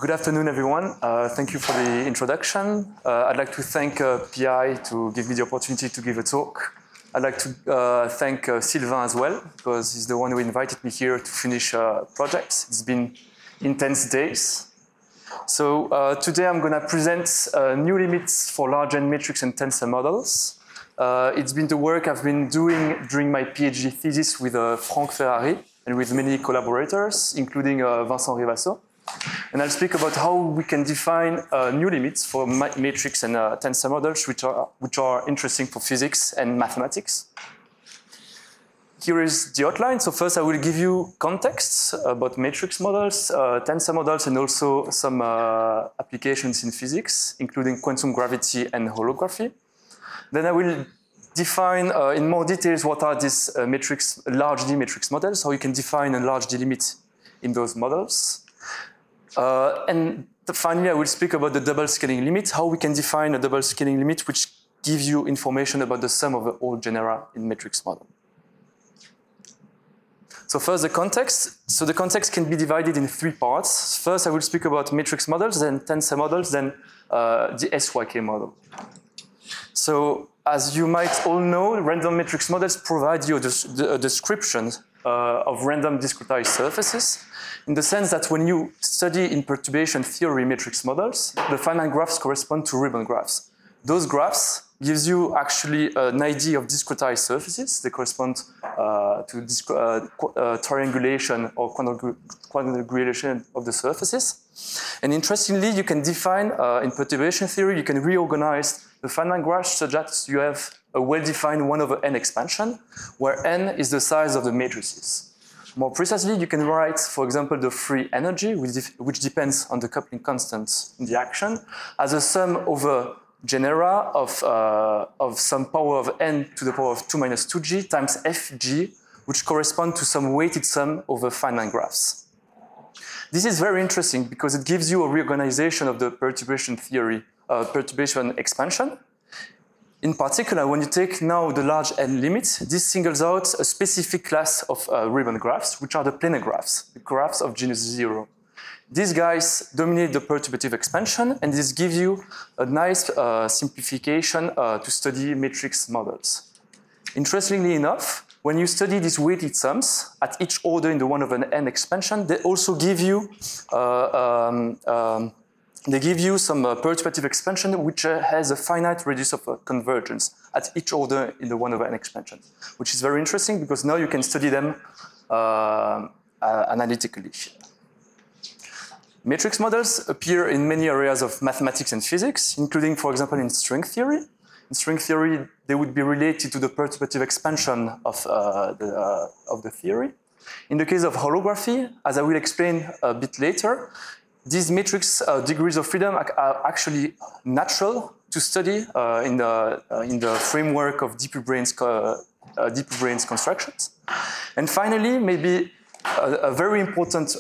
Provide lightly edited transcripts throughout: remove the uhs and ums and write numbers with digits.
Good afternoon, everyone. Thank you for the introduction. I'd like to thank PI to give me the opportunity to give a talk. I'd like to thank Sylvain as well, because he's the one who invited me here to finish projects. It's been intense days. So today I'm going to present new limits for large N matrix and tensor models. It's been the work I've been doing during my PhD thesis with Franck Ferrari and with many collaborators, including Vincent Rivasso. And I'll speak about how we can define new limits for matrix and tensor models, which are interesting for physics and mathematics. Here is the outline. So first I will give you context about matrix models, tensor models, and also some applications in physics, including quantum gravity and holography. Then I will define in more details what are these large D matrix models, how you can define a large D limit in those models. And finally, I will speak about the double scaling limit, how we can define a double scaling limit which gives you information about the sum of all genera in matrix model. So first, the context. So the context can be divided in three parts. First, I will speak about matrix models, then tensor models, then the SYK model. So as you might all know, random matrix models provide you a description of random discretized surfaces, in the sense that when you study in perturbation theory matrix models, the Feynman graphs correspond to Riemann graphs. Those graphs gives you actually an idea of discretized surfaces. They correspond to triangulation or quadrangulation of the surfaces. And interestingly, you can define, in perturbation theory, you can reorganize the Feynman graphs such that you have a well-defined 1/n expansion, where n is the size of the matrices. More precisely, you can write, for example, the free energy, which depends on the coupling constant in the action, as a sum over genera of some power of n to the power of 2 minus 2g times fg, which correspond to some weighted sum over Feynman graphs. This is very interesting because it gives you a reorganization of the perturbation theory, perturbation expansion. In particular, when you take now the large N limit, this singles out a specific class of Riemann graphs, which are the planar graphs, the graphs of genus 0. These guys dominate the perturbative expansion, and this gives you a nice simplification to study matrix models. Interestingly enough, when you study these weighted sums at each order in the 1/n expansion, they also give you some perturbative expansion which has a finite radius of convergence at each order in the 1/n expansion, which is very interesting because now you can study them analytically. Matrix models appear in many areas of mathematics and physics, including, for example, in string theory. In string theory, they would be related to the perturbative expansion of the theory. In the case of holography, as I will explain a bit later, these matrix degrees of freedom are actually natural to study in the framework of deep brains constructions. And finally, maybe a very important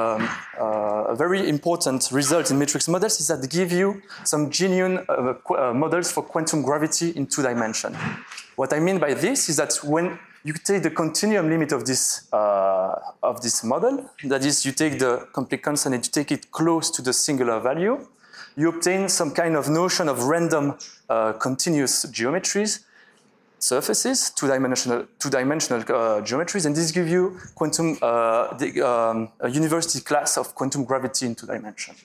result in matrix models is that they give you some genuine models for quantum gravity in 2 dimensions. What I mean by this is that when you take the continuum limit of this model, that is, you take the complete constant and you take it close to the singular value, you obtain some kind of notion of random continuous geometries, surfaces, two-dimensional geometries, and this gives you quantum, a university class of quantum gravity in 2 dimensions.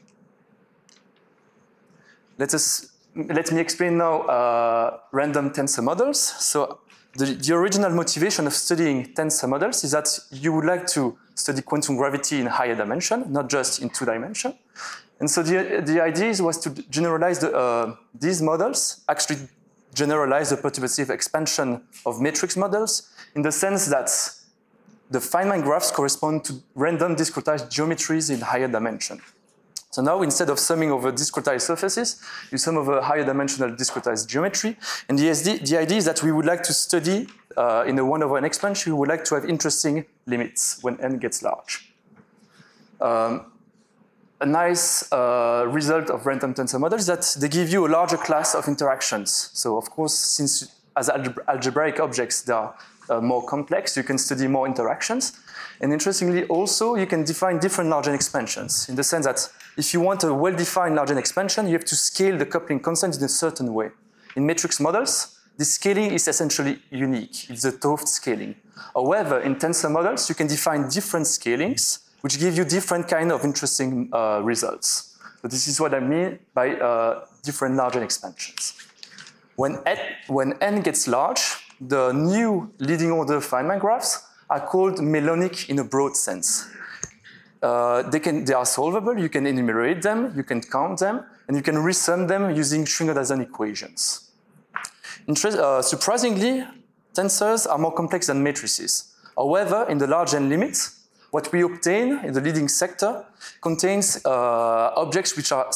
Let me explain now random tensor models. So the original motivation of studying tensor models is that you would like to study quantum gravity in higher dimension, not just in 2 dimensions. And so the idea was to generalize these models, actually generalize the perturbative expansion of matrix models in the sense that the Feynman graphs correspond to random discretized geometries in higher dimension. So now, instead of summing over discretized surfaces, you sum over higher dimensional discretized geometry. And the idea is that we would like to study, in a 1/n expansion, we would like to have interesting limits when n gets large. A nice result of random tensor models is that they give you a larger class of interactions. So of course, since as algebraic objects, they are more complex, you can study more interactions. And interestingly, also, you can define different Large N expansions in the sense that if you want a well-defined Large N expansion, you have to scale the coupling constant in a certain way. In matrix models, this scaling is essentially unique. It's the 't Hooft scaling. However, in tensor models, you can define different scalings, which give you different kind of interesting results. So this is what I mean by different Large N expansions. When N gets large, the new leading order Feynman graphs are called melonic in a broad sense. They are solvable, you can enumerate them, you can count them, and you can resum them using Schwinger-Dyson equations. Surprisingly, tensors are more complex than matrices. However, in the Large N limit, what we obtain in the leading sector contains objects which are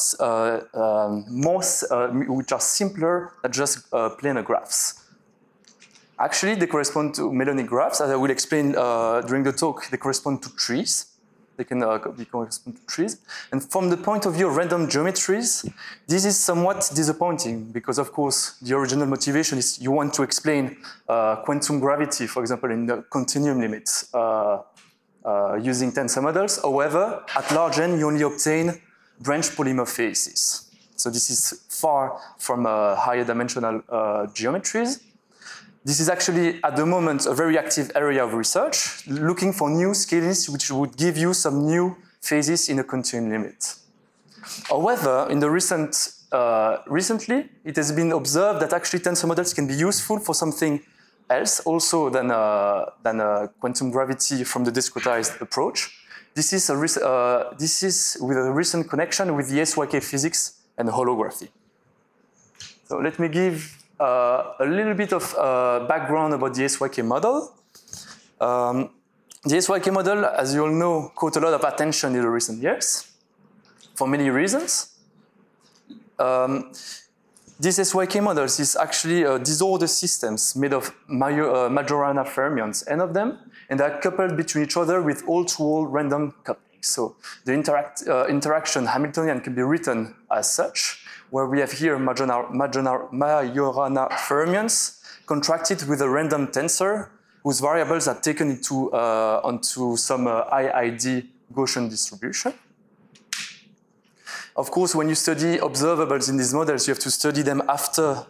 simpler than just planar graphs. Actually, they correspond to melonic graphs. As I will explain during the talk, they correspond to trees. They can correspond to trees. And from the point of view of random geometries, this is somewhat disappointing because, of course, the original motivation is you want to explain quantum gravity, for example, in the continuum limits using tensor models. However, at Large N, you only obtain branch polymorphases. So this is far from higher dimensional geometries. This is actually, at the moment, a very active area of research, looking for new scalings which would give you some new phases in a continuum limit. However, in the recently, it has been observed that actually tensor models can be useful for something else also than quantum gravity from the discretized approach. This is with a recent connection with the SYK physics and holography. So let me give a little bit of background about the SYK model. The SYK model, as you all know, caught a lot of attention in the recent years for many reasons. This SYK model is actually disordered systems made of Majorana fermions, n of them, and they are coupled between each other with all-to-all random coupling. So the interaction Hamiltonian can be written as such, where we have here Majorana fermions contracted with a random tensor whose variables are taken onto some IID Gaussian distribution. Of course, when you study observables in these models, you have to study them after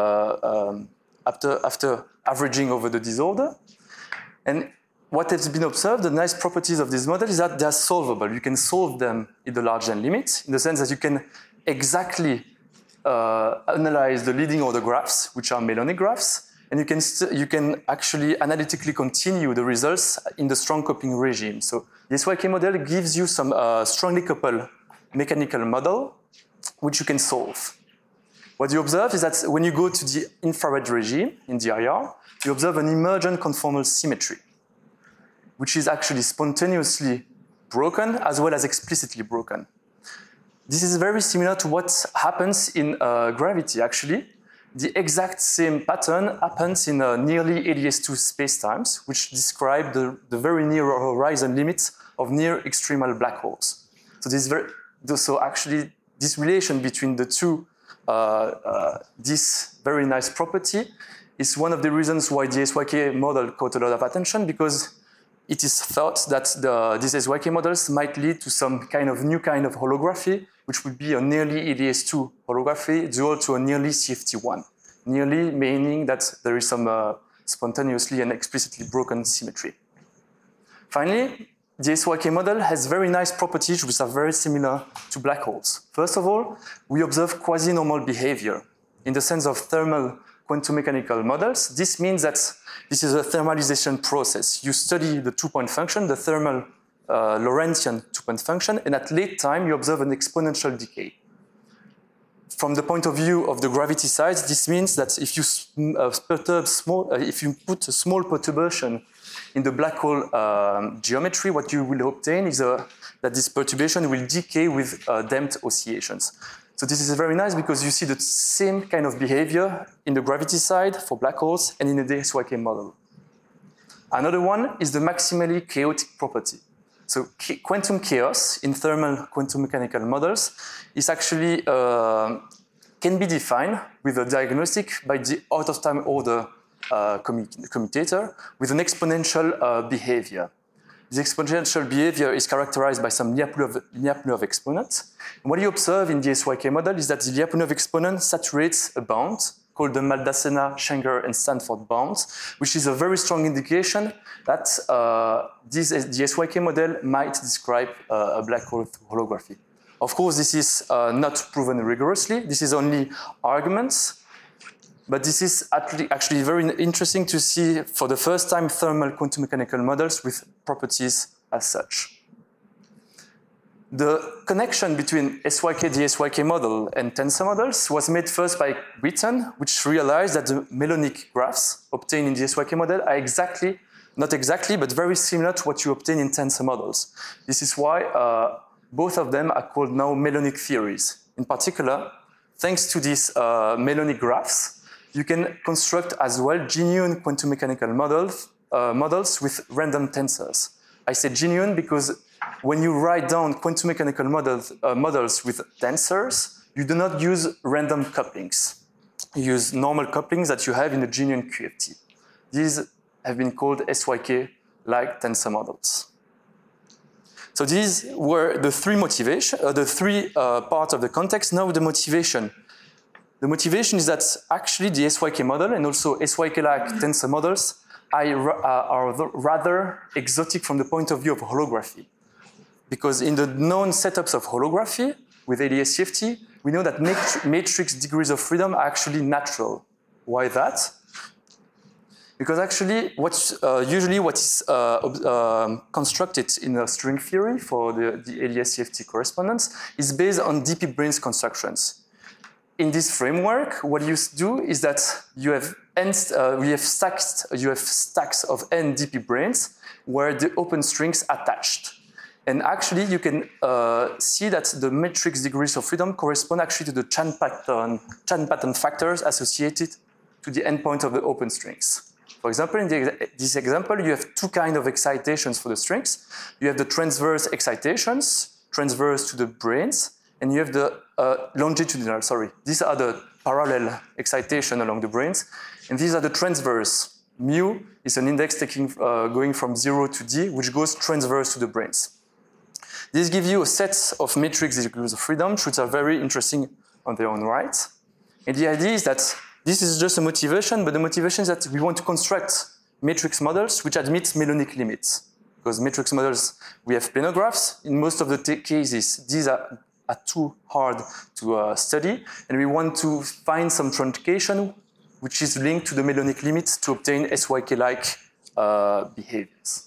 averaging over the disorder. And what has been observed, the nice properties of this model is that they are solvable. You can solve them in the Large N limit, in the sense that you can exactly analyze the leading order graphs, which are melonic graphs, and you can actually analytically continue the results in the strong coupling regime. So the SYK model gives you some strongly coupled mechanical model, which you can solve. What you observe is that when you go to the infrared regime in DIR, you observe an emergent conformal symmetry, which is actually spontaneously broken as well as explicitly broken. This is very similar to what happens in gravity, actually. The exact same pattern happens in nearly ADS2 spacetimes, which describe the very near horizon limits of near extremal black holes. So actually, this relation between the two, this very nice property, is one of the reasons why the SYK model caught a lot of attention, because it is thought that these SYK models might lead to some kind of new kind of holography, which would be a nearly ADS2 holography dual to a nearly CFT1. Nearly meaning that there is some spontaneously and explicitly broken symmetry. Finally, the SYK model has very nice properties which are very similar to black holes. First of all, we observe quasi-normal behavior in the sense of thermal quantum mechanical models. This means that this is a thermalization process. You study the two-point function, the thermal Lorentzian two-point function, and at late time you observe an exponential decay. From the point of view of the gravity side, this means that if you put a small perturbation in the black hole geometry, what you will obtain is that this perturbation will decay with damped oscillations. So this is very nice because you see the same kind of behavior in the gravity side for black holes and in the SYK model. Another one is the maximally chaotic property. So quantum chaos in thermal quantum mechanical models is actually can be defined with a diagnostic by the out-of-time order commutator with an exponential behavior. This exponential behavior is characterized by some Lyapunov exponent. And what you observe in the SYK model is that the Lyapunov exponent saturates a bound called the Maldacena, Schenger, and Stanford bound, which is a very strong indication that the SYK model might describe a black hole through holography. Of course, this is not proven rigorously. This is only arguments. But this is actually very interesting to see for the first time thermal quantum mechanical models with properties as such. The connection between the SYK model and tensor models was made first by Witten, which realized that the melonic graphs obtained in the SYK model are not exactly, but very similar to what you obtain in tensor models. This is why both of them are called now melonic theories. In particular, thanks to these melonic graphs, you can construct as well genuine quantum mechanical models with random tensors. I say genuine because when you write down quantum mechanical models with tensors, you do not use random couplings. You use normal couplings that you have in a genuine QFT. These have been called SYK-like tensor models. So these were the three parts of the context. Now the motivation. The motivation is that actually the SYK model and also SYK-like tensor models are rather exotic from the point of view of holography. Because in the known setups of holography with ADS-CFT, we know that matrix degrees of freedom are actually natural. Why that? Because actually, usually what is constructed in a string theory for the ADS-CFT correspondence is based on DP branes constructions. In this framework, what you do is that you have stacks of n DP branes where the open strings attached. And actually, you can see that the matrix degrees of freedom correspond actually to the Chan pattern factors associated to the endpoint of the open strings. For example, in this example, you have two kinds of excitations for the strings. You have the transverse excitations, transverse to the branes, and you have the longitudinal, These are the parallel excitation along the branes, and these are the transverse. Mu is an index going from 0 to D, which goes transverse to the branes. These give you a set of matrix degrees of freedom, which are very interesting on their own right. And the idea is that this is just a motivation, but the motivation is that we want to construct matrix models which admit melonic limits. Because matrix models, we have planographs. In most of the cases, these are too hard to study, and we want to find some truncation which is linked to the melonic limits to obtain SYK-like behaviors.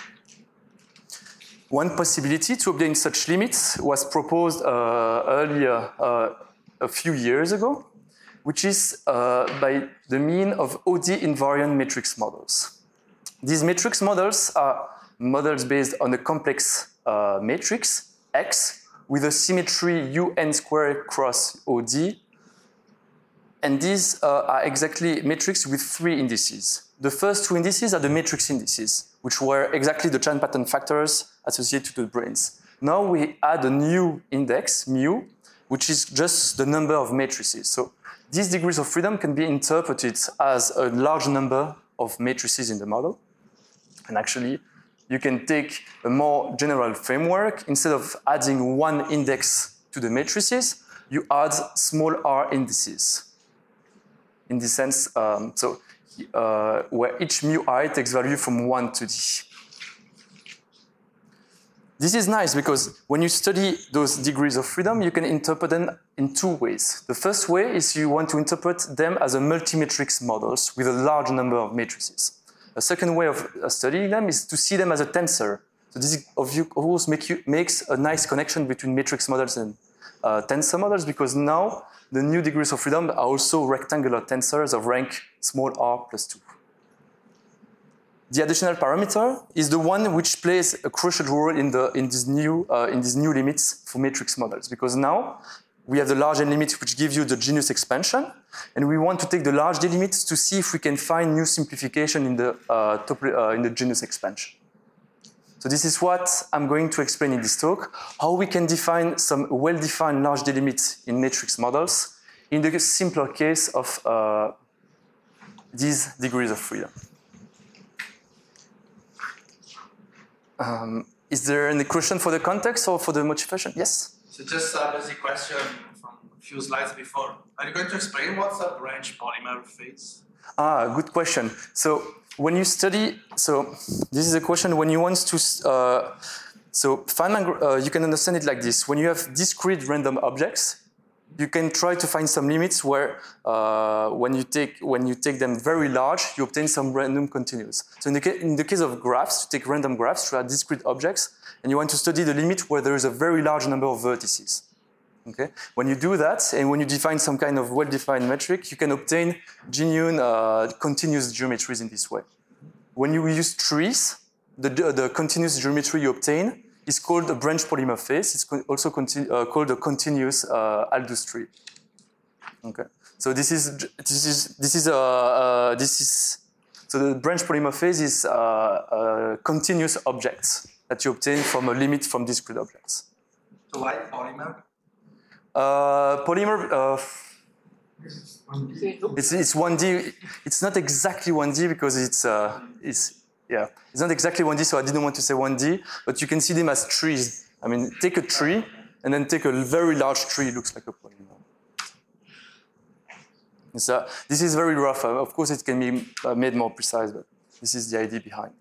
One possibility to obtain such limits was proposed earlier, a few years ago, which is by the mean of OD invariant matrix models. These matrix models are models based on a complex matrix, X, with a symmetry UN squared cross OD. And these are exactly matrix with three indices. The first two indices are the matrix indices, which were exactly the Chan pattern factors associated to the branes. Now we add a new index, mu, which is just the number of matrices. So these degrees of freedom can be interpreted as a large number of matrices in the model. And actually, you can take a more general framework. Instead of adding one index to the matrices, you add small r indices. In this sense, where each mu I takes value from 1 to d. This is nice because when you study those degrees of freedom, you can interpret them in two ways. The first way is you want to interpret them as a multi-matrix models with a large number of matrices. A second way of studying them is to see them as a tensor. So this, of course, makes a nice connection between matrix models and tensor models, because now the new degrees of freedom are also rectangular tensors of rank small r plus 2. The additional parameter is the one which plays a crucial role in these new limits for matrix models, because now we have the large N limit which gives you the genus expansion, and we want to take the large D limits to see if we can find new simplification in the genus expansion. So this is what I'm going to explain in this talk, how we can define some well-defined large D limits in matrix models in the simpler case of these degrees of freedom. Is there any question for the context or for the motivation? Yes? So just a basic question from a few slides before. Are you going to explain what's a branch polymer phase? Good question. So when you study, so this is a question when you want to, so Feynman, you can understand it like this. When you have discrete random objects, you can try to find some limits where when you take them very large, you obtain some random continuous. So in the case of graphs, you take random graphs, which are discrete objects, and you want to study the limit where there is a very large number of vertices. Okay? When you do that, and when you define some kind of well-defined metric, you can obtain genuine continuous geometries in this way. When you use trees, the continuous geometry you obtain is called a branch polymer phase. It's also called a continuous Aldous tree. Okay, so so the branch polymer phase is continuous objects that you obtain from a limit from discrete objects. So why polymer? Polymer. It's 1D. It's not exactly 1D because it's not exactly 1D, so I didn't want to say 1D, but you can see them as trees. I mean, take a tree and then take a very large tree, it looks like a polymer. So this is very rough. Of course, it can be made more precise, but this is the idea behind.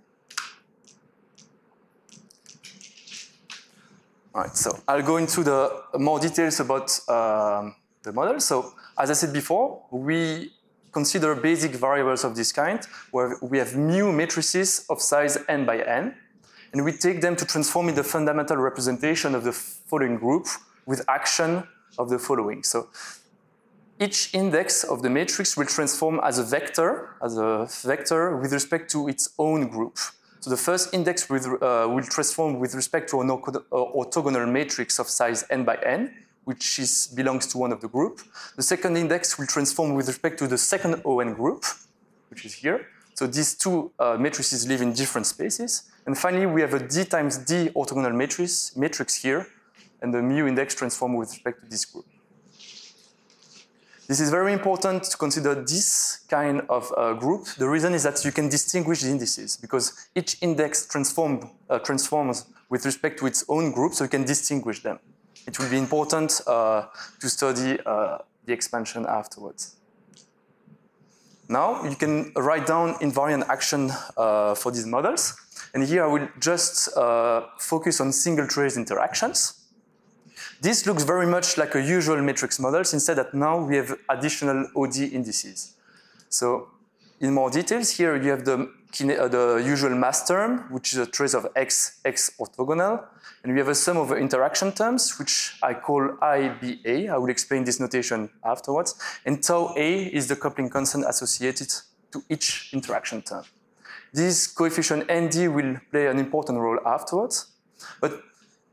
All right, so I'll go into the more details about the model. So as I said before, we consider basic variables of this kind, where we have mu matrices of size n by n, and we take them to transform in the fundamental representation of the following group with action of the following. So each index of the matrix will transform as a vector with respect to its own group. So the first index will transform with respect to an orthogonal matrix of size n by n, which belongs to one of the group. The second index will transform with respect to the second ON group, which is here. So these two matrices live in different spaces. And finally, we have a D times D orthogonal matrix here, and the mu index transform with respect to this group. This is very important to consider this kind of group. The reason is that you can distinguish the indices, because each index transforms with respect to its own group, so you can distinguish them. It will be important to study the expansion afterwards. Now you can write down invariant action for these models. And here I will just focus on single trace interactions. This looks very much like a usual matrix model, instead that now we have additional OD indices. So in more details, here you have the usual mass term, which is a trace of x orthogonal. And we have a sum of interaction terms, which I call IBA. I will explain this notation afterwards. And tau A is the coupling constant associated to each interaction term. This coefficient ND will play an important role afterwards. But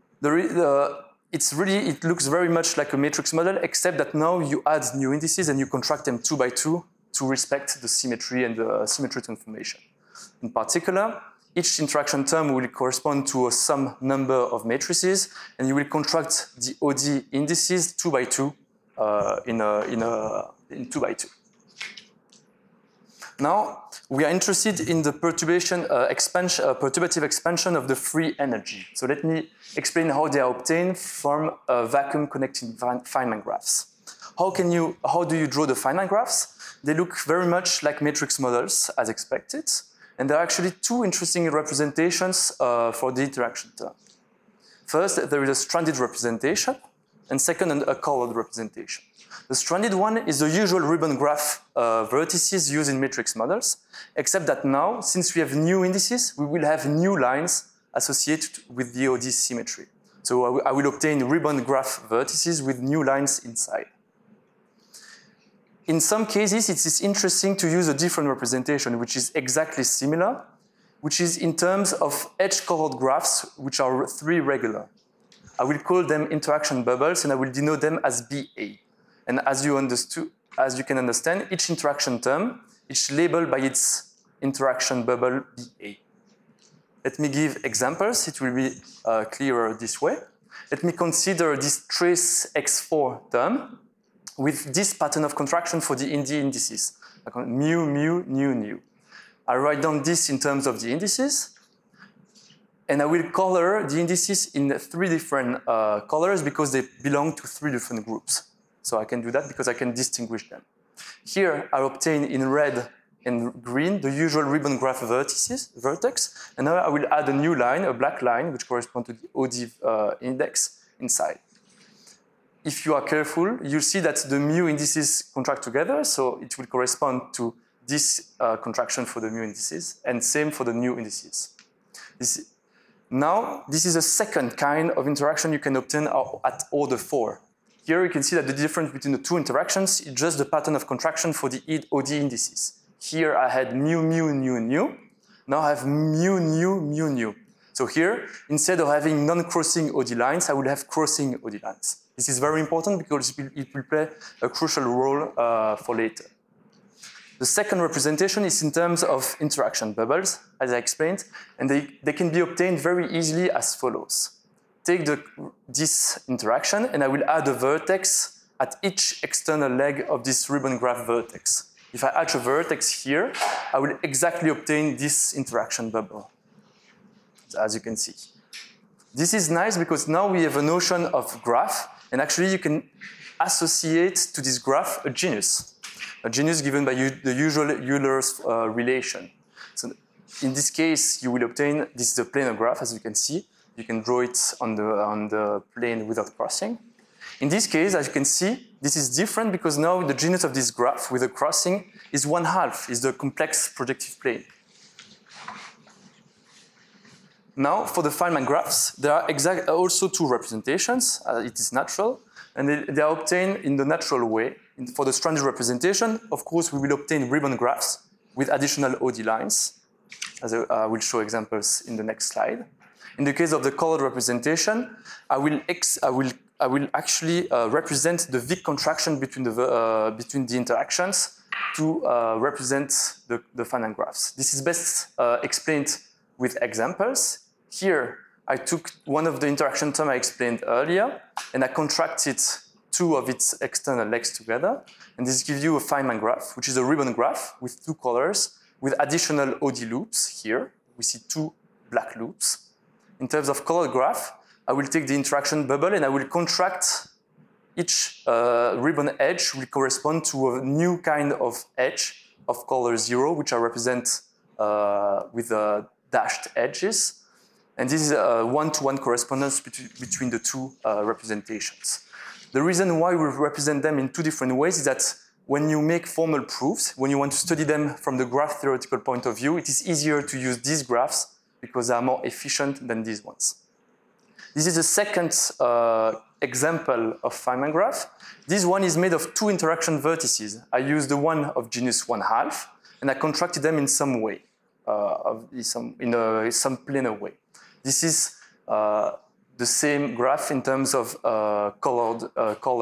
it looks very much like a matrix model, except that now you add new indices and you contract them 2 by 2 to respect the symmetry and the symmetry transformation. In particular, each interaction term will correspond to a some number of matrices, and you will contract the OD indices 2 by 2 in 2 by 2. Now, we are interested in the perturbative expansion of the free energy. So let me explain how they are obtained from vacuum connecting Feynman graphs. How do you draw the Feynman graphs? They look very much like matrix models, as expected. And there are actually two interesting representations for the interaction term. First, there is a stranded representation, and second, a colored representation. The stranded one is the usual ribbon graph vertices used in matrix models, except that now, since we have new indices, we will have new lines associated with the OD symmetry. So I will obtain ribbon graph vertices with new lines inside. In some cases, it is interesting to use a different representation, which is exactly similar, which is in terms of edge-colored graphs, which are 3 regular. I will call them interaction bubbles, and I will denote them as BA. And as you can understand, each interaction term is labeled by its interaction bubble BA. Let me give examples. It will be clearer this way. Let me consider this trace X4 term with this pattern of contraction for the ND indices, mu, mu, nu, nu. I write down this in terms of the indices. And I will color the indices in 3 different colors because they belong to 3 different groups. So I can do that because I can distinguish them. Here I obtain in red and green the usual ribbon graph vertex, and now I will add a new line, a black line, which corresponds to the OD index inside. If you are careful, you'll see that the mu indices contract together, so it will correspond to this contraction for the mu indices, and same for the nu indices. Now, this is a second kind of interaction you can obtain at order 4. Here you can see that the difference between the 2 interactions is just the pattern of contraction for the OD indices. Here I had mu, mu, nu, nu. Now I have mu, nu, mu, nu. So here, instead of having non-crossing OD lines, I will have crossing OD lines. This is very important because it will play a crucial role for later. The second representation is in terms of interaction bubbles, as I explained, and they can be obtained very easily as follows. Take this interaction, and I will add a vertex at each external leg of this ribbon graph vertex. If I add a vertex here, I will exactly obtain this interaction bubble, as you can see. This is nice because now we have a notion of graph, and actually you can associate to this graph a genus given by the usual Euler's relation. So in this case, you will obtain, this is a planar graph, as you can see. You can draw it on the plane without crossing. In this case, as you can see, this is different because now the genus of this graph with a crossing is 1/2, is the complex projective plane. Now, for the Feynman graphs, there are also 2 representations. It is natural, and they are obtained in the natural way. For the stranded representation, of course, we will obtain ribbon graphs with additional OD lines, as I will show examples in the next slide. In the case of the colored representation, I will actually represent the Wick contraction between the interactions to represent the Feynman graphs. This is best explained with examples. Here, I took one of the interaction terms I explained earlier, and I contracted 2 of its external legs together, and this gives you a Feynman graph, which is a ribbon graph with 2 colors, with additional OD loops here. We see 2 black loops. In terms of colored graph, I will take the interaction bubble and I will contract each ribbon edge will correspond to a new kind of edge of color 0, which I represent with dashed edges. And this is a one-to-one correspondence between the 2 representations. The reason why we represent them in 2 different ways is that when you make formal proofs, when you want to study them from the graph theoretical point of view, it is easier to use these graphs because they are more efficient than these ones. This is the second example of Feynman graph. This one is made of 2 interaction vertices. I used the one of genus 1/2, and I contracted them in some way, in some planar way. This is the same graph in terms of colored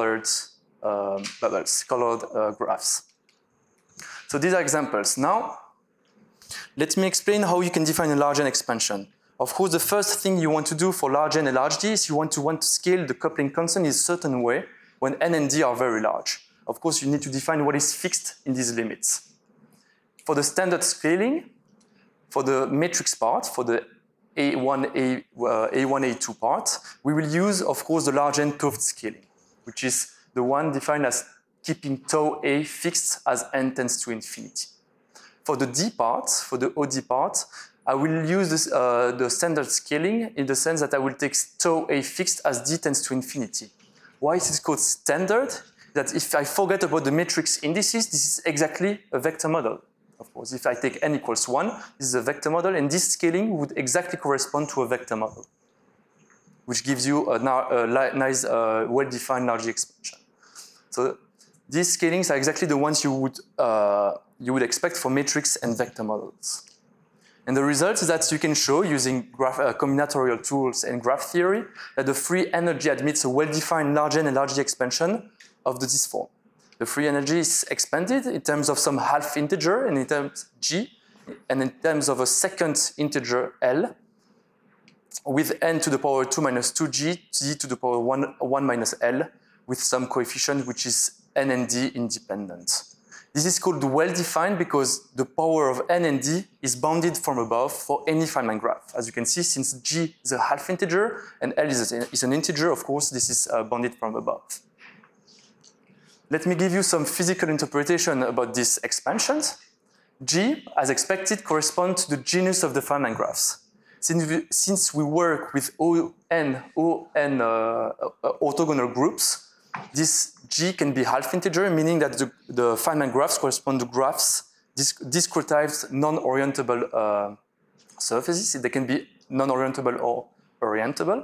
bubbles, colored graphs. So these are examples. Now, let me explain how you can define a large N expansion. Of course, the first thing you want to do for large N and large D is you want to scale the coupling constant in a certain way when N and D are very large. Of course, you need to define what is fixed in these limits. For the standard scaling, for the matrix part, for the A1, A2 part, we will use, of course, the large N 't Hooft scaling, which is the one defined as keeping tau A fixed as N tends to infinity. For the D part, for the OD part, I will use the standard scaling in the sense that I will take tau A fixed as D tends to infinity. Why is it called standard? That if I forget about the matrix indices, this is exactly a vector model. Of course, if I take n equals 1, this is a vector model, and this scaling would exactly correspond to a vector model, which gives you a nice, well-defined large expansion. So these scalings are exactly the ones you would expect for matrix and vector models. And the result is that you can show, using combinatorial tools and graph theory, that the free energy admits a well-defined large N and large D expansion of this form. The free energy is expanded in terms of some half integer, and in terms G, and in terms of a second integer L, with n to the power 2 minus 2g, d to the power 1 minus L, with some coefficient which is n and d independent. This is called well-defined because the power of n and d is bounded from above for any Feynman graph. As you can see, since g is a half integer and L is an integer, of course, this is bounded from above. Let me give you some physical interpretation about these expansions. G, as expected, corresponds to the genus of the Feynman graphs. Since we work with ON orthogonal groups, this G can be half integer, meaning that the Feynman graphs correspond to graphs, discretized non-orientable surfaces. They can be non-orientable or orientable.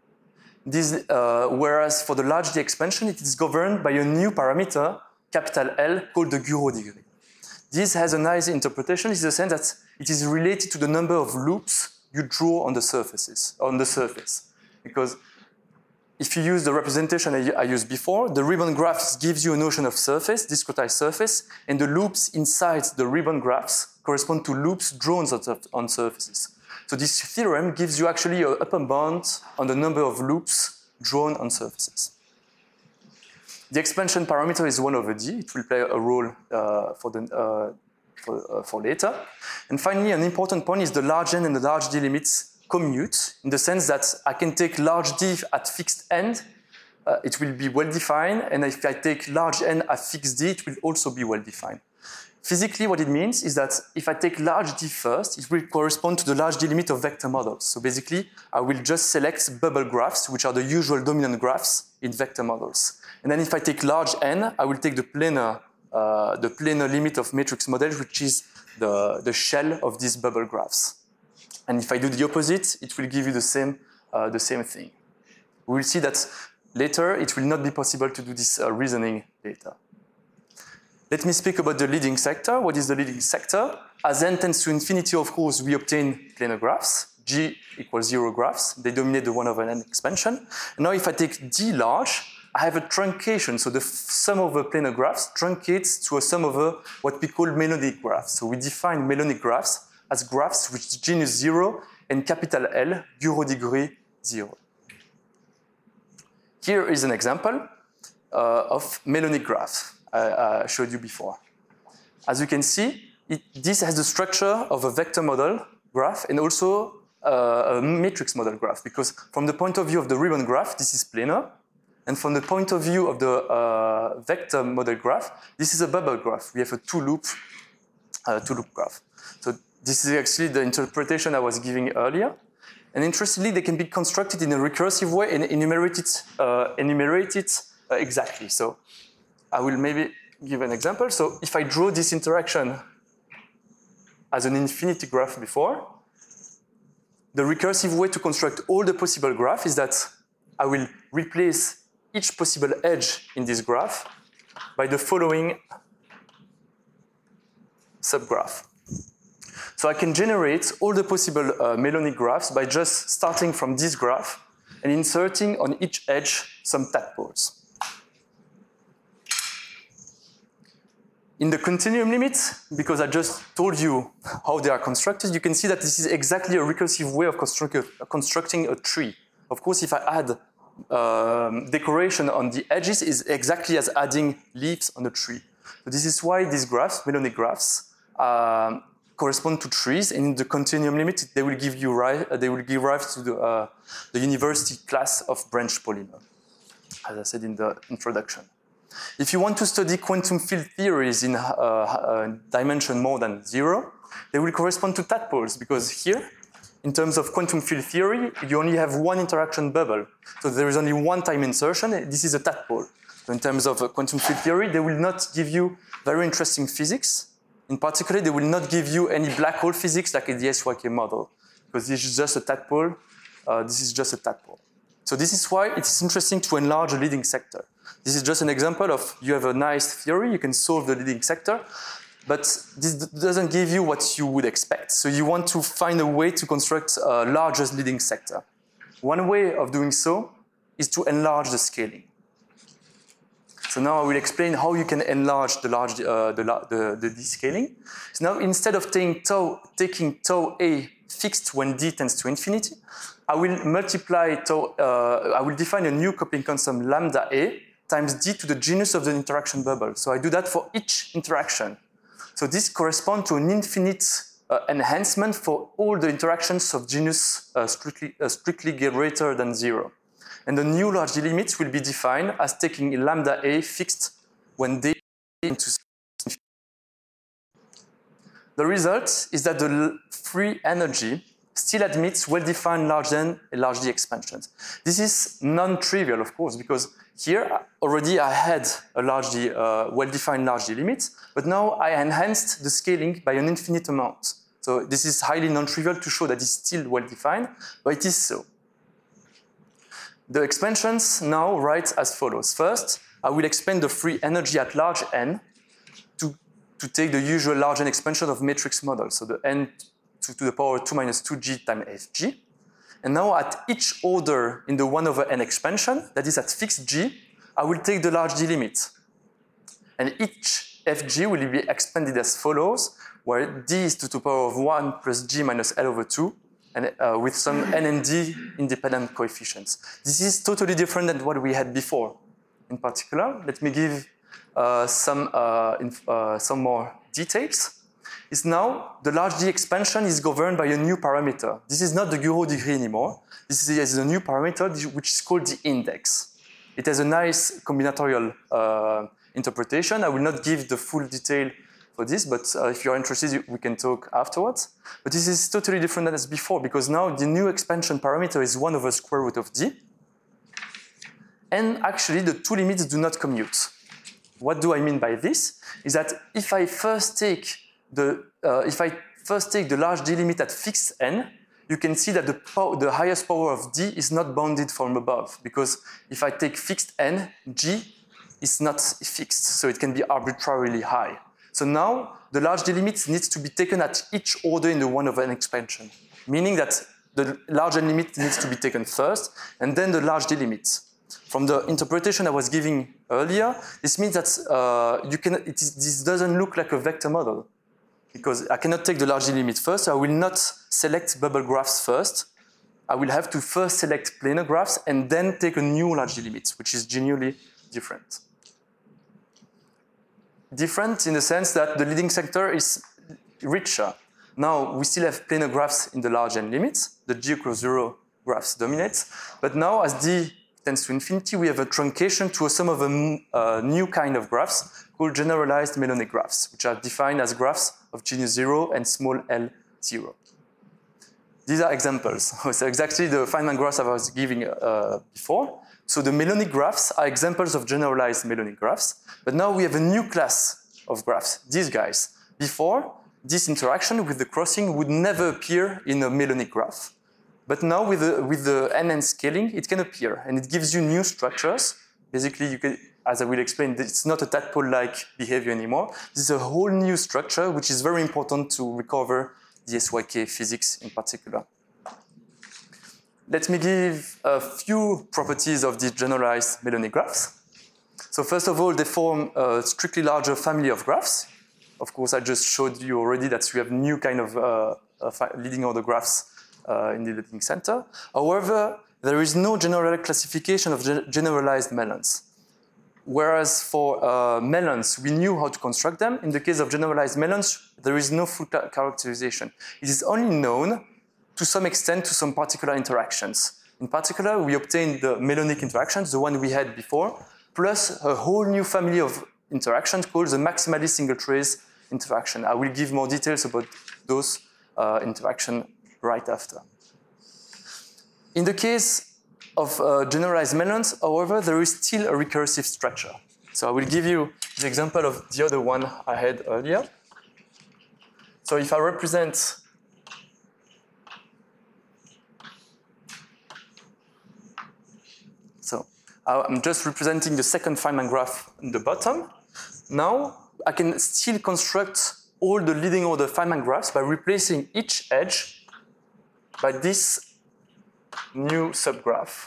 Whereas for the large D expansion, it is governed by a new parameter, capital L, called the Gouraud degree. This has a nice interpretation in the sense that it is related to the number of loops you draw on the surface. Because if you use the representation I used before, the ribbon graphs gives you a notion of surface, discretized surface, and the loops inside the ribbon graphs correspond to loops drawn on surfaces. So this theorem gives you actually an upper bound on the number of loops drawn on surfaces. The expansion parameter is 1 over d. It will play a role for later. And finally, an important point is the large n and the large d limits commute in the sense that I can take large d at fixed end, it will be well defined, and if I take large n at fixed d, it will also be well defined. Physically, what it means is that if I take large d first, it will correspond to the large d limit of vector models. So basically, I will just select bubble graphs, which are the usual dominant graphs in vector models. And then if I take large n, I will take the planar limit of matrix models, which is the shell of these bubble graphs. And if I do the opposite, it will give you the same thing. We will see that later it will not be possible to do this reasoning later. Let me speak about the leading sector. What is the leading sector? As n tends to infinity, of course, we obtain planar graphs. G equals 0 graphs. They dominate the 1 over n expansion. Now if I take D large, I have a truncation. So the sum over planar graphs truncates to a sum over what we call melodic graphs. So we define melodic graphs as graphs with genus 0 and capital L, Gouraud degree 0. Here is an example of melodic graphs I showed you before. As you can see, this has the structure of a vector model graph and also a matrix model graph, because from the point of view of the ribbon graph, this is planar, and from the point of view of the vector model graph, this is a bubble graph. We have a two-loop graph. So this is actually the interpretation I was giving earlier. And interestingly, they can be constructed in a recursive way and enumerate it exactly. So I will maybe give an example. So if I draw this interaction as an infinity graph before, the recursive way to construct all the possible graph is that I will replace each possible edge in this graph by the following subgraph. So I can generate all the possible melodic graphs by just starting from this graph and inserting on each edge some tadpoles. In the continuum limit, because I just told you how they are constructed, you can see that this is exactly a recursive way of constructing a tree. Of course, if I add decoration on the edges, is exactly as adding leaves on a tree. So this is why these graphs, melodic graphs, correspond to trees, and in the continuum limit, they will give rise to the university class of branch polymer, as I said in the introduction. If you want to study quantum field theories in dimension more than 0, they will correspond to tadpoles, because here, in terms of quantum field theory, you only have one interaction bubble. So there is only one time insertion. This is a tadpole. So in terms of quantum field theory, they will not give you very interesting physics. In particular, they will not give you any black hole physics like in the SYK model, because this is just a tadpole. So this is why it's interesting to enlarge a leading sector. This is just an example of you have a nice theory, you can solve the leading sector, but this doesn't give you what you would expect. So you want to find a way to construct a largest leading sector. One way of doing so is to enlarge the scaling. So now I will explain how you can enlarge the descaling. So now instead of taking tau A fixed when D tends to infinity, I will multiply tau, I will define a new coupling constant lambda A times d to the genus of the interaction bubble. So I do that for each interaction. So this corresponds to an infinite enhancement for all the interactions of genus strictly greater than 0. And the new large D limit will be defined as taking lambda a fixed when d into infinity. The result is that the free energy still admits well-defined large N and large D expansions. This is non-trivial, of course, because here already I had a large D, well-defined large D limit, but now I enhanced the scaling by an infinite amount. So this is highly non-trivial to show that it's still well-defined, but it is so. The expansions now write as follows. First, I will expand the free energy at large N to take the usual large N expansion of matrix model, so the N to the power 2 minus 2g times fg. And now at each order in the 1 over n expansion, that is at fixed g, I will take the large D limit. And each fg will be expanded as follows, where d is to the power of 1 plus g minus L over 2, and with some n and d independent coefficients. This is totally different than what we had before. In particular, let me give some more details. Is now the large D expansion is governed by a new parameter. This is not the Gouraud degree anymore. This is a new parameter which is called the index. It has a nice combinatorial interpretation. I will not give the full detail for this, but if you're interested, we can talk afterwards. But this is totally different than as before, because now the new expansion parameter is 1 over square root of D. And actually, the two limits do not commute. What do I mean by this? Is that if I first take the large D limit at fixed n, you can see that the highest power of D is not bounded from above, because if I take fixed n, G is not fixed, so it can be arbitrarily high. So now the large D limit needs to be taken at each order in the 1 over n expansion, meaning that the large N limit needs to be taken first, and then the large D limit. From the interpretation I was giving earlier, this means that this doesn't look like a vector model, because I cannot take the large D limit first, so I will not select bubble graphs first. I will have to first select planar graphs and then take a new large D limit, which is genuinely different. Different in the sense that the leading sector is richer. Now we still have planar graphs in the large N limits. The G equals 0 graphs dominates. But now as D tends to infinity, we have a truncation to a sum of a new kind of graphs called generalized Mellonic graphs, which are defined as graphs of genus 0 and small l 0. These are examples. So exactly the Feynman graphs I was giving before. So the Mellonic graphs are examples of generalized Mellonic graphs. But now we have a new class of graphs, these guys. Before, this interaction with the crossing would never appear in a Mellonic graph. But now with the NN scaling, it can appear. And it gives you new structures. Basically, you can, as I will explain, it's not a tadpole-like behavior anymore. This is a whole new structure, which is very important to recover the SYK physics in particular. Let me give a few properties of these generalized Mellonic graphs. So first of all, they form a strictly larger family of graphs. Of course, I just showed you already that we have new kind of leading order graphs in the leading center. However, there is no general classification of generalized melons. Whereas for melons, we knew how to construct them. In the case of generalized melons, there is no full characterization. It is only known to some extent to some particular interactions. In particular, we obtained the Mellonic interactions, the one we had before, plus a whole new family of interactions called the maximally single trace interaction. I will give more details about those interactions right after. In the case of generalized melons, however, there is still a recursive structure. So I will give you the example of the other one I had earlier. So if I represent I'm just representing the second Feynman graph in the bottom. Now, I can still construct all the leading order Feynman graphs by replacing each edge by this new subgraph.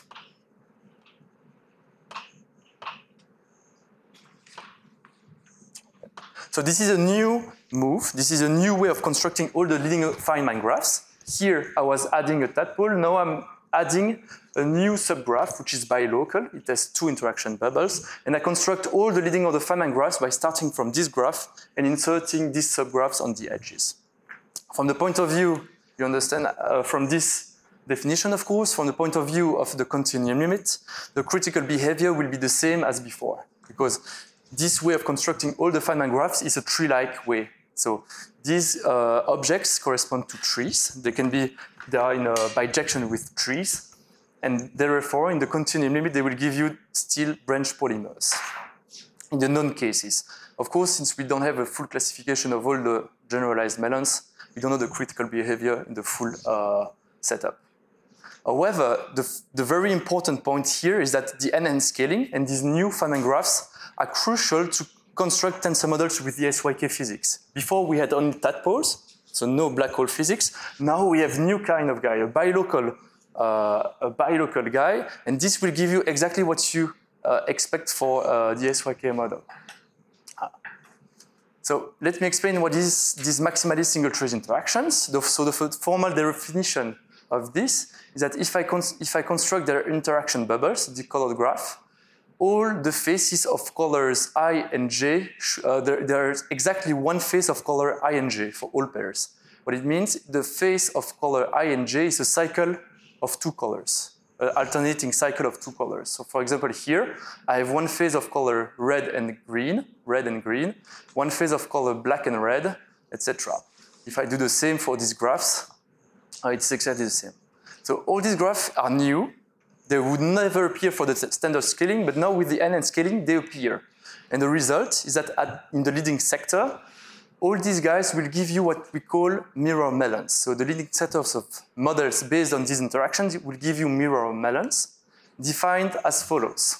So this is a new move. This is a new way of constructing all the leading Feynman graphs. Here, I was adding a tadpole. Now I'm adding a new subgraph, which is bilocal. It has two interaction bubbles. And I construct all the leading order Feynman graphs by starting from this graph and inserting these subgraphs on the edges. From the point of view, you understand, from this definition, of course, from the point of view of the continuum limit, the critical behavior will be the same as before, because this way of constructing all the Feynman graphs is a tree-like way. So these objects correspond to trees. They are in a bijection with trees, and therefore, in the continuum limit, they will give you still branch polymers in the known cases. Of course, since we don't have a full classification of all the generalized melons, we don't know the critical behavior in the full setup. However, the very important point here is that the NN scaling and these new Feynman graphs are crucial to construct tensor models with the SYK physics. Before we had only tadpoles, so no black hole physics. Now we have new kind of guy, a bilocal guy, and this will give you exactly what you expect for the SYK model. So let me explain what is these maximally single trace interactions. So the formal definition of this is that if I construct their interaction bubbles, the colored graph, all the faces of colors I and J, there's exactly one face of color I and J for all pairs. What it means, the face of color I and J is a cycle of two colors, an alternating cycle of two colors. So for example, here, I have one phase of color red and green, one phase of color black and red, etc. If I do the same for these graphs, it's exactly the same. So all these graphs are new. They would never appear for the standard scaling, but now with the NN scaling, they appear. And the result is that in the leading sector, all these guys will give you what we call mirror melons. So the leading setups of models based on these interactions will give you mirror melons, defined as follows.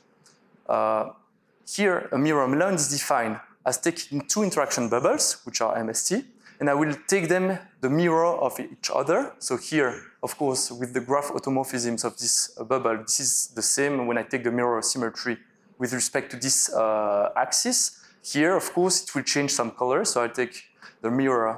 Here, a mirror melon is defined as taking two interaction bubbles, which are MST, and I will take them the mirror of each other. So here, of course, with the graph automorphisms of this bubble, this is the same when I take the mirror symmetry with respect to this axis. Here, of course, it will change some color. So I take the mirror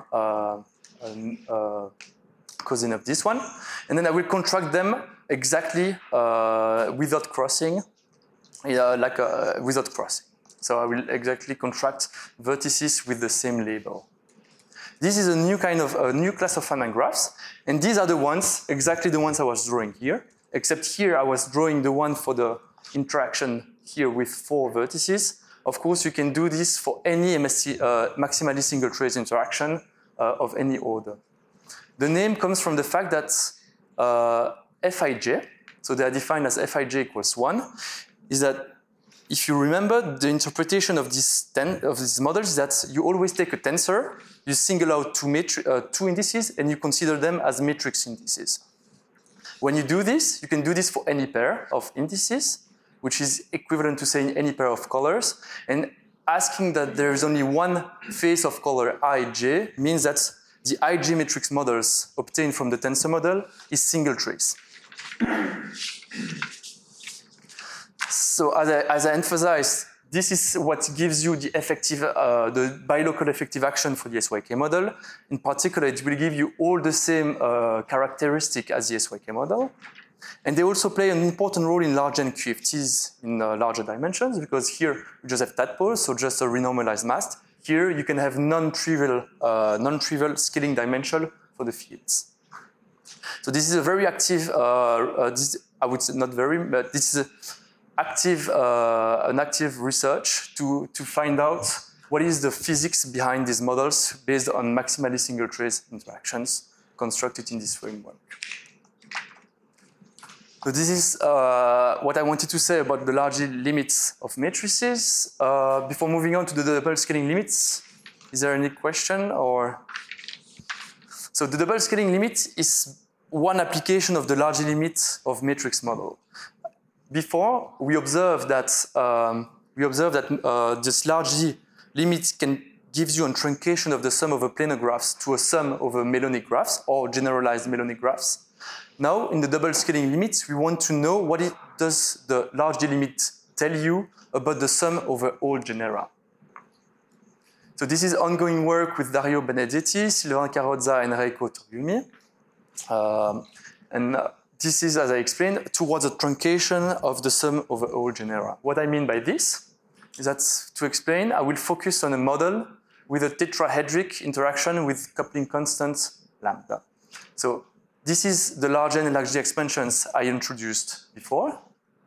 cosine of this one. And then I will contract them exactly without crossing, without crossing. So I will exactly contract vertices with the same label. This is a new kind of a new class of Feynman graphs, and these are the ones, exactly the ones I was drawing here, except here I was drawing the one for the interaction here with 4 vertices. Of course, you can do this for any MST, maximally single trace interaction of any order. The name comes from the fact that Fij, so they are defined as Fij equals 1, is that if you remember, the interpretation of these models is that you always take a tensor, you single out two indices, and you consider them as matrix indices. When you do this, you can do this for any pair of indices, which is equivalent to saying any pair of colors, and asking that there is only one face of color ij means that the ij matrix models obtained from the tensor model is single trace. So as I emphasized, this is what gives you the effective, the bilocal effective action for the SYK model. In particular, it will give you all the same characteristic as the SYK model. And they also play an important role in large N QFTs in larger dimensions, because here you just have tadpoles, so just a renormalized mass. Here you can have non-trivial scaling dimension for the fields. So this is a very active, I would say not very, but this is an active research to find out what is the physics behind these models based on maximally single trace interactions constructed in this framework. So this is what I wanted to say about the large limits of matrices. Before moving on to the double scaling limits, is there any question or? So the double scaling limit is one application of the large limit of matrix model. Before, we observed that this large limit can gives you a truncation of the sum of a planar graphs to a sum of a melonic graphs or generalized melonic graphs. Now, in the double scaling limits, we want to know what does the large limit tell you about the sum over all genera. So this is ongoing work with Dario Benedetti, Sylvain Carrozza, and Reiko Toriumi. And this is, as I explained, towards a truncation of the sum over all genera. What I mean by this is that, to explain, I will focus on a model with a tetrahedric interaction with coupling constant lambda. So this is the large N and large D expansions I introduced before.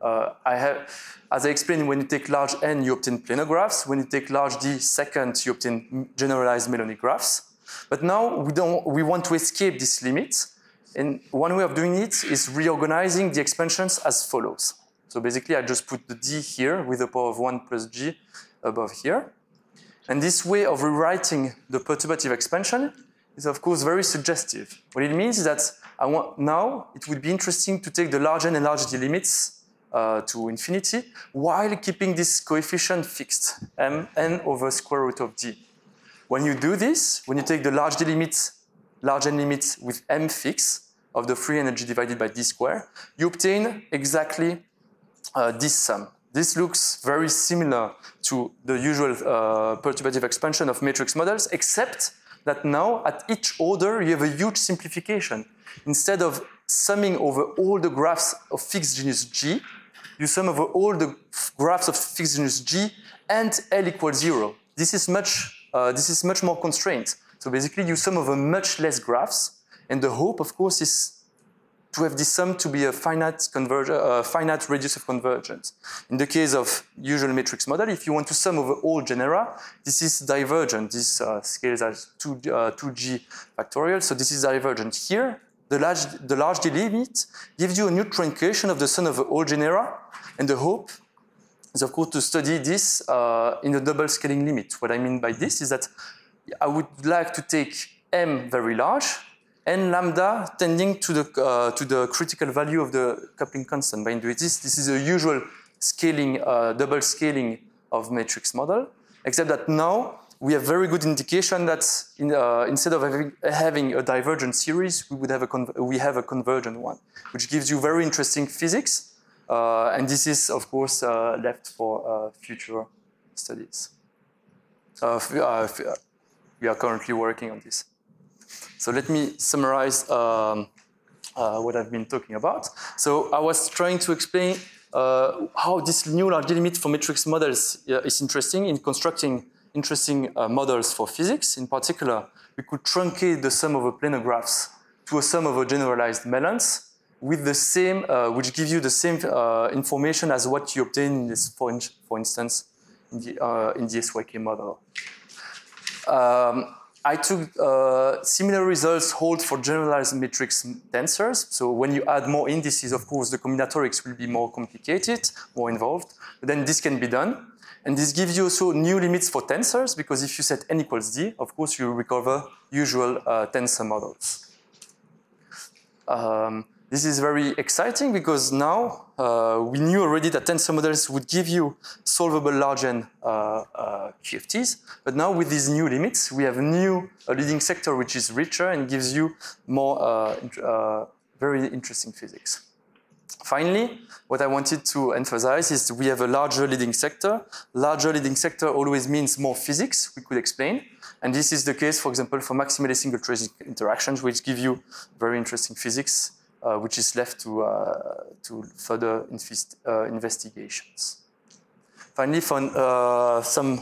As I explained, when you take large N, you obtain planar graphs. When you take large D second, you obtain generalized Melloni graphs. But now we want to escape this limit. And one way of doing it is reorganizing the expansions as follows. So basically, I just put the D here with the power of 1 plus G above here. And this way of rewriting the perturbative expansion is, of course, very suggestive. What it means is that now it would be interesting to take the large N and large D limits to infinity while keeping this coefficient fixed, N over square root of D. When you do this, when you take the large D limits, large N limits with M fixed of the free energy divided by D square, you obtain exactly this sum. This looks very similar to the usual perturbative expansion of matrix models, except that now at each order you have a huge simplification. Instead of summing over all the graphs of fixed genus G, you sum over all the graphs of fixed genus G and L equals 0. This is much more constrained. So basically, you sum over much less graphs, and the hope, of course, is to have this sum to be a finite radius of convergence. In the case of usual matrix model, if you want to sum over all genera, this is divergent. This scales as 2g factorial, so this is divergent. Here, the large D limit gives you a new truncation of the sum over all genera, and the hope is, of course, to study this in a double scaling limit. What I mean by this is that I would like to take M very large and lambda tending to the critical value of the coupling constant. By doing this is a usual scaling, double scaling of matrix model, except that now we have very good indication that instead of having a divergent series, we have a convergent one, which gives you very interesting physics. And this is, of course, left for future studies. We are currently working on this. So let me summarize what I've been talking about. So I was trying to explain how this new large D limit for matrix models is interesting in constructing interesting models for physics. In particular, we could truncate the sum of planar graphs to a sum of generalized melons with the same, which gives you the same information as what you obtain in this, for instance, in the SYK model. I took similar results hold for generalized matrix tensors. So when you add more indices, of course, the combinatorics will be more complicated, more involved. But then this can be done. And this gives you also new limits for tensors, because if you set n equals d, of course, you recover usual tensor models. This is very exciting because now we knew already that tensor models would give you solvable large N QFTs. But now with these new limits, we have a new leading sector which is richer and gives you more very interesting physics. Finally, what I wanted to emphasize is we have a larger leading sector. Larger leading sector always means more physics, we could explain. And this is the case, for example, for maximally single trace interactions, which give you very interesting physics, which is left to further investigations. Finally, for some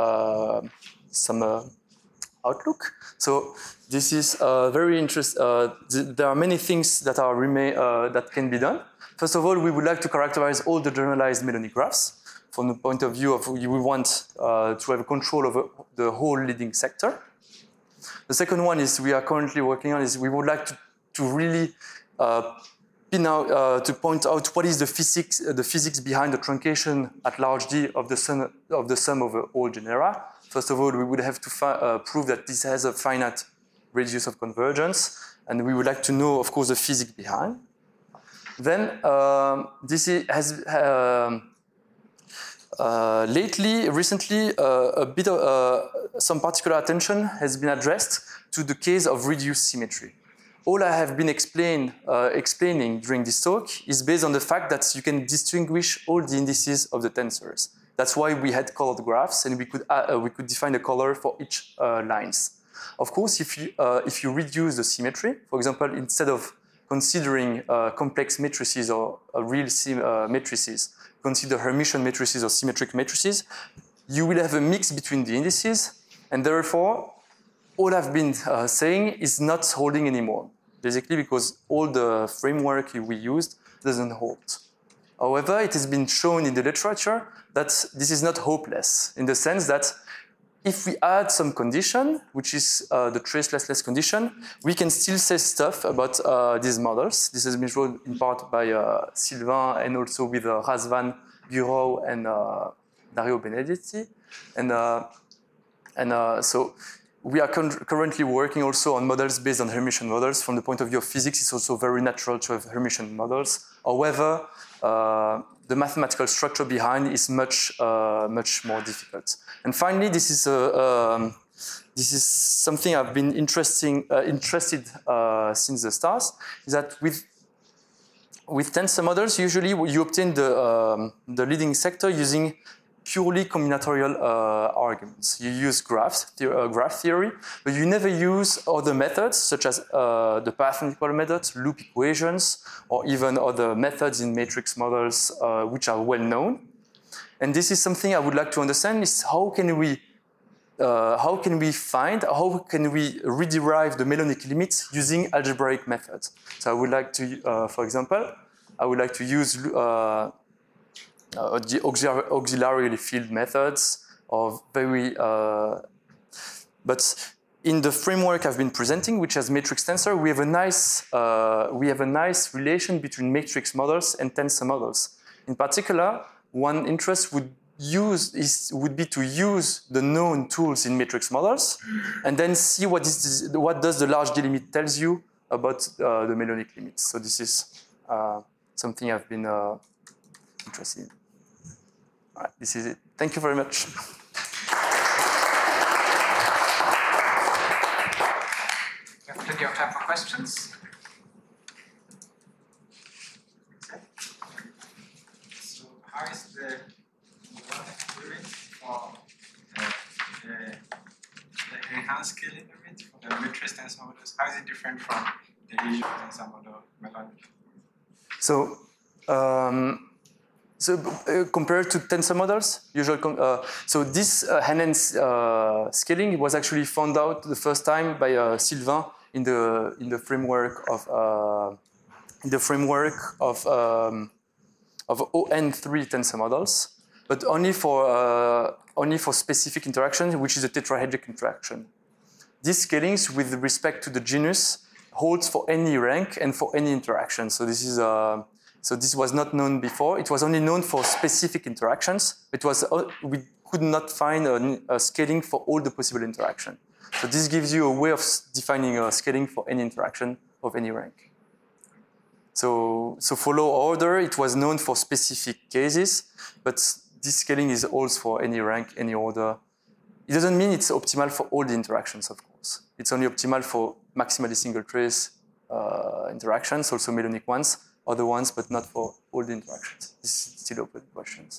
outlook. So this is very interesting. There are many things that are that can be done. First of all, we would like to characterize all the generalized Melloni graphs from the point of view of we want to have control over the whole leading sector. The second one is we are currently working on is we would like to really to point out what is the physics behind the truncation at large D of the sum over all genera. First of all, we would have to prove that this has a finite radius of convergence, and we would like to know, of course, the physics behind. Then this has recently, a bit of some particular attention has been addressed to the case of reduced symmetry. All I have been explaining during this talk is based on the fact that you can distinguish all the indices of the tensors. That's why we had colored graphs, and we could define a color for each lines. Of course, if you reduce the symmetry, for example, instead of considering complex matrices or real matrices, consider Hermitian matrices or symmetric matrices, you will have a mix between the indices, and therefore, all I've been saying is not holding anymore, basically because all the framework we used doesn't hold. However, it has been shown in the literature that this is not hopeless, in the sense that if we add some condition, which is the traceless condition, we can still say stuff about these models. This has been shown in part by Sylvain and also with Razvan, Bureau, and Dario Benedetti. So we are currently working also on models based on Hermitian models. From the point of view of physics, it's also very natural to have Hermitian models. However, the mathematical structure behind is much more difficult. And finally, this is something I've been interested since the start. Is that with tensor models, usually you obtain the leading sector using purely combinatorial arguments. You use graph theory, but you never use other methods such as the path inequal methods, loop equations, or even other methods in matrix models which are well known. And this is something I would like to understand: is how can we rederive the Mellonic limits using algebraic methods? So I would like to, for example, use the auxiliary field methods of but in the framework I've been presenting, which has matrix tensor, we have a nice relation between matrix models and tensor models. In particular, one interest would be to use the known tools in matrix models and then see what does the large D limit tells you about the Mellonic limits. So this is something I've been interested in. All right, this is it. Thank you very much. We have plenty of time for questions. So how is the limit for the enhanced scaling limit for the matrix tensor models? How is it different from the usual tensor model Mellonic? Compared to tensor models, so this enhanced scaling was actually found out the first time by Sylvain in the framework of ON3 tensor models, but only for specific interactions, which is a tetrahedric interaction. These scalings with respect to the genus holds for any rank and for any interaction. So this is this was not known before. It was only known for specific interactions. We could not find a scaling for all the possible interactions. So this gives you a way of defining a scaling for any interaction of any rank. So for low order, it was known for specific cases, but this scaling is also for any rank, any order. It doesn't mean it's optimal for all the interactions, of course. It's only optimal for maximally single trace interactions, also Mellonic ones, other ones, but not for all the interactions. This is still open questions.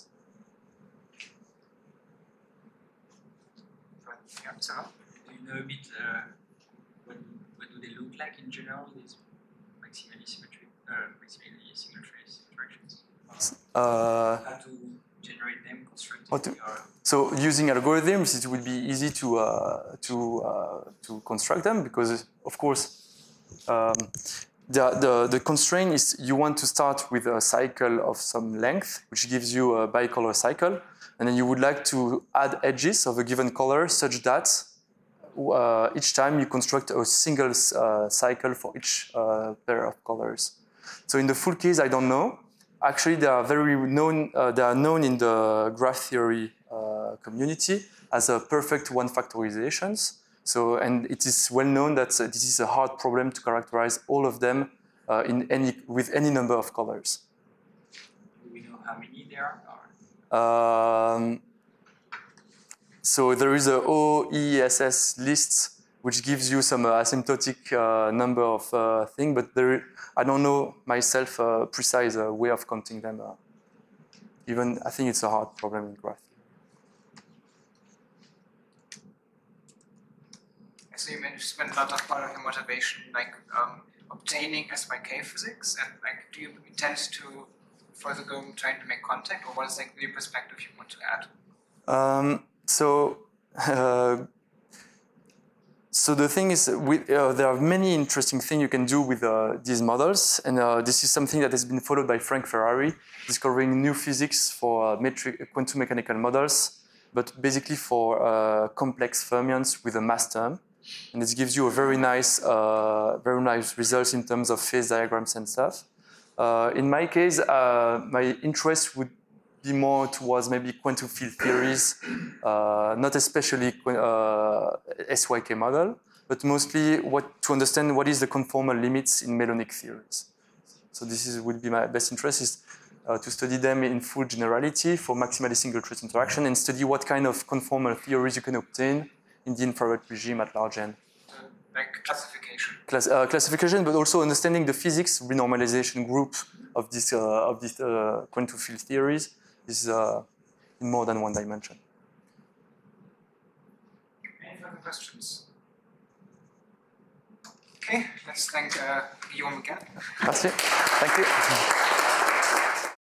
So, do you know a bit what do they look like in general, these maximally single trace interactions? How to generate them, construct them? So using algorithms, it would be easy to construct them because, of course, the constraint is you want to start with a cycle of some length, which gives you a bicolor cycle, and then you would like to add edges of a given color such that each time you construct a single cycle for each pair of colors. So in the full case, I don't know. Actually, they are known in the graph theory community as a perfect one factorizations. So, and it is well known that this is a hard problem to characterize all of them with any number of colors. Do we know how many there are? So there is a OESS list which gives you some asymptotic number of things, but I don't know myself a precise way of counting them. Even I think it's a hard problem in graph. So you spent a lot of time on motivation, like obtaining SYK physics, and like, do you intend to further go trying to make contact, or what is like the new perspective you want to add? So the thing is, there are many interesting things you can do with these models, and this is something that has been followed by Frank Ferrari, discovering new physics for quantum mechanical models, but basically for complex fermions with a mass term, and this gives you a very nice results in terms of phase diagrams and stuff. In my case, my interest would be more towards maybe quantum field theories, not especially SYK model, but mostly to understand what is the conformal limits in melonic theories. So would be my best interest, is to study them in full generality for maximally single trace interaction, and study what kind of conformal theories you can obtain in the infrared regime at large n. Like classification. Classification, but also understanding the physics renormalization group of these quantum field theories is in more than one dimension. Any further questions? Okay, let's thank Guillaume again. Merci. Thank you.